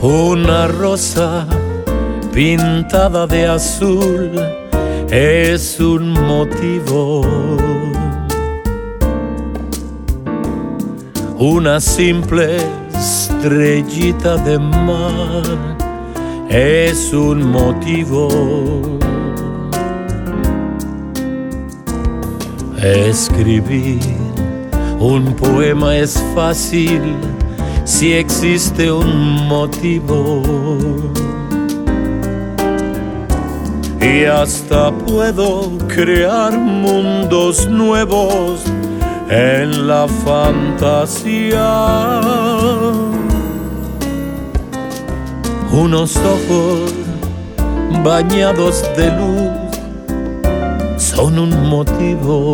Una rosa pintada de azul es un motivo. Una simple estrellita de mar es un motivo. Escribir un poema es fácil si existe un motivo. Y hasta puedo crear mundos nuevos en la fantasía. Unos ojos bañados de luz son un motivo.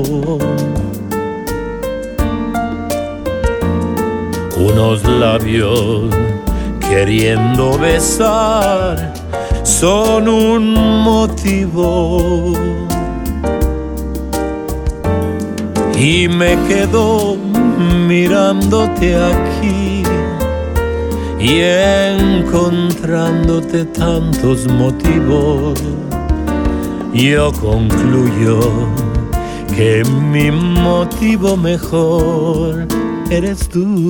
Unos labios queriendo besar son un motivo. Y me quedo mirándote aquí y encontrándote tantos motivos. Yo concluyo que mi motivo mejor eres tú.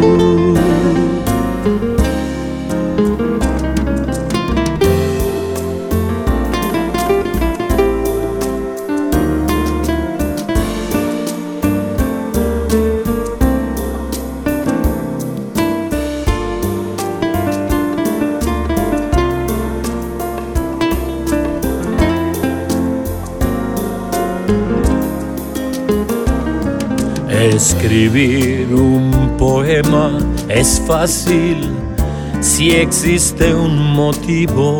Escribir un poema es fácil si existe un motivo.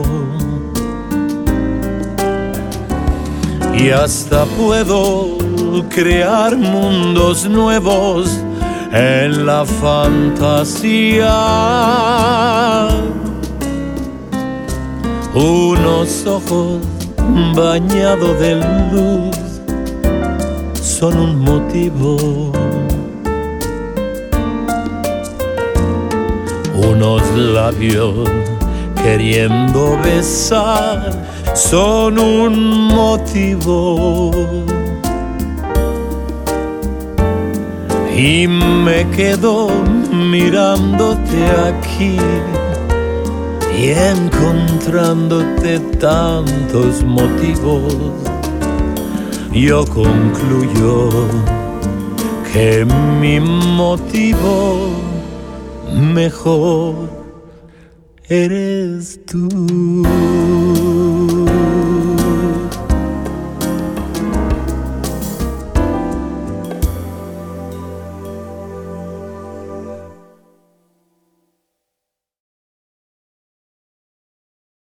Y hasta puedo crear mundos nuevos en la fantasía. Unos ojos bañados de luz son un motivo. Unos labios queriendo besar son un motivo. Y me quedo mirándote aquí y encontrándote tantos motivos. Yo concluyo que mi motivo mejor eres tú.